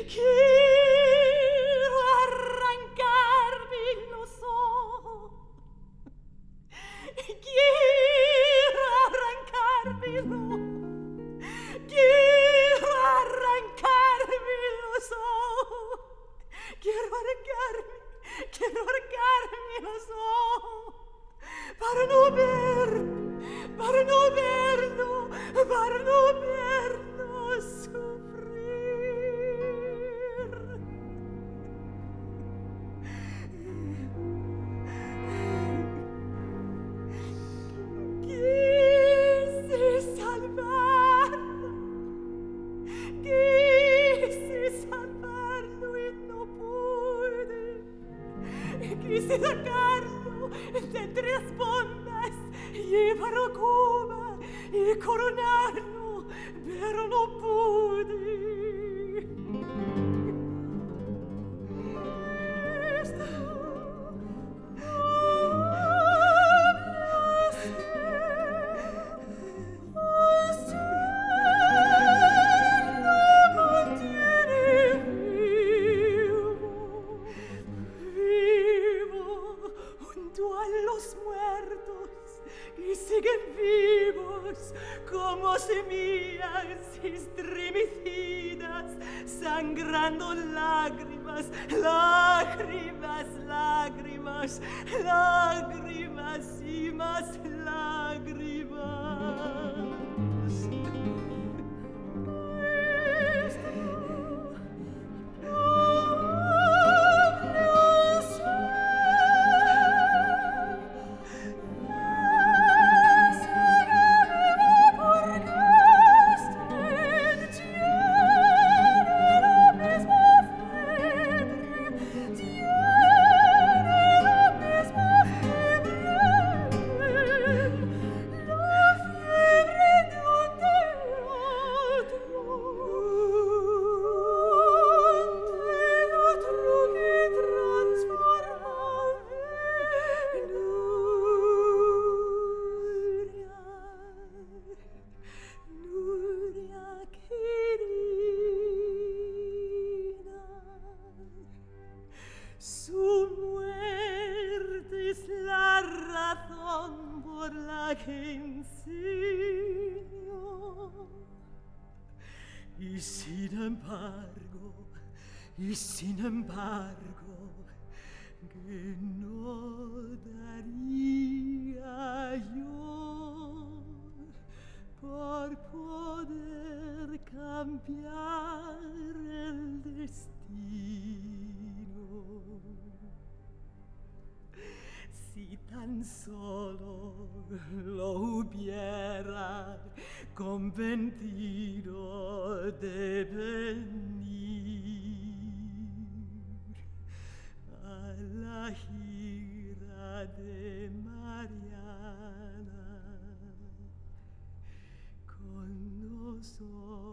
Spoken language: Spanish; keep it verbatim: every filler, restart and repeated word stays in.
quiero arrancarme los ojos, quiero arrancarme los quiero arrancarme los ojos, quiero arrancarme, quiero arrancarme los ojos, para no ver, para no verlo, para no verlo sufrir. Quise salvarlo, quise salvarlo y no pude. Quise sacarlo de entre las bombas, llevarlo a Cuba y coronarlo, pero no pude. Esto no a los muertos y siguen vivos como semillas estremecidas, sangrando lágrimas, lágrimas, lágrimas, lágrimas y más lágrimas. Su muerte es la razón por la que enseño. Y sin embargo, y sin embargo, que no daría yo por poder cambiar el destino. Si tan solo lo hubiera convencido de venir a la gira de Mariana con nosotros.